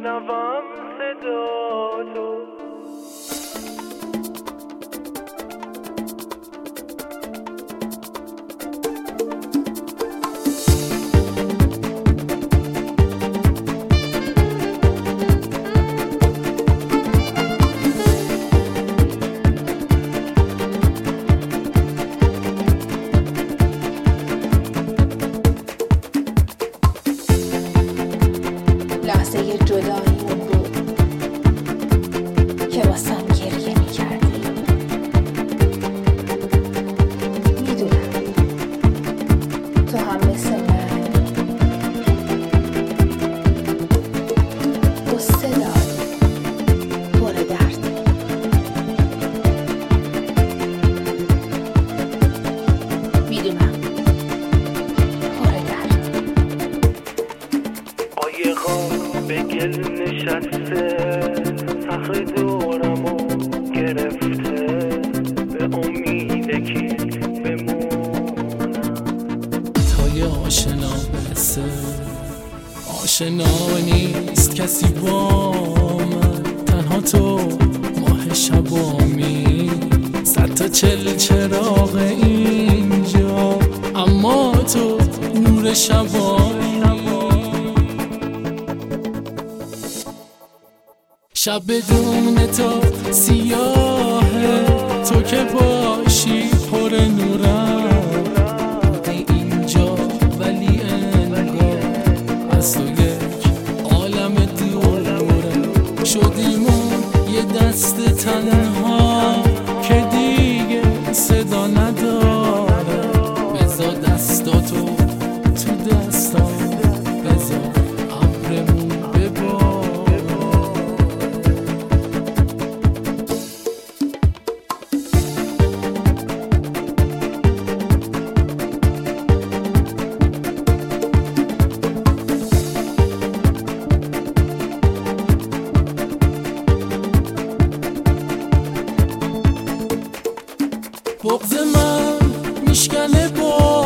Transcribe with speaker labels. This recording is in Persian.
Speaker 1: میشنوم صدا تو.
Speaker 2: لحظه جداییمون بود که واسم گریه میکردی. میدونم تو هم مثل من قصه داری، پر دردی. میدونم پر دردی.
Speaker 1: قایقا به گل نشسته، صخره دورمو گرفته، به امید که بمونم
Speaker 3: تا یه آشنا برسه. آشنا نیست کسی با من، تنها تو ماه شبامی. 100 تا چراغ اینجا، اما تو نور شبامی. شب بدون تو سیاهه، تو که باشی پر نورم. بودی اینجا ولی انگار از تو یک عالم دورم. شدیمون یه دست تنها که دیگه صدا نداره. بذار دستاتو تو دستام، بذار ابرمون ببار. بغض من میشکنه با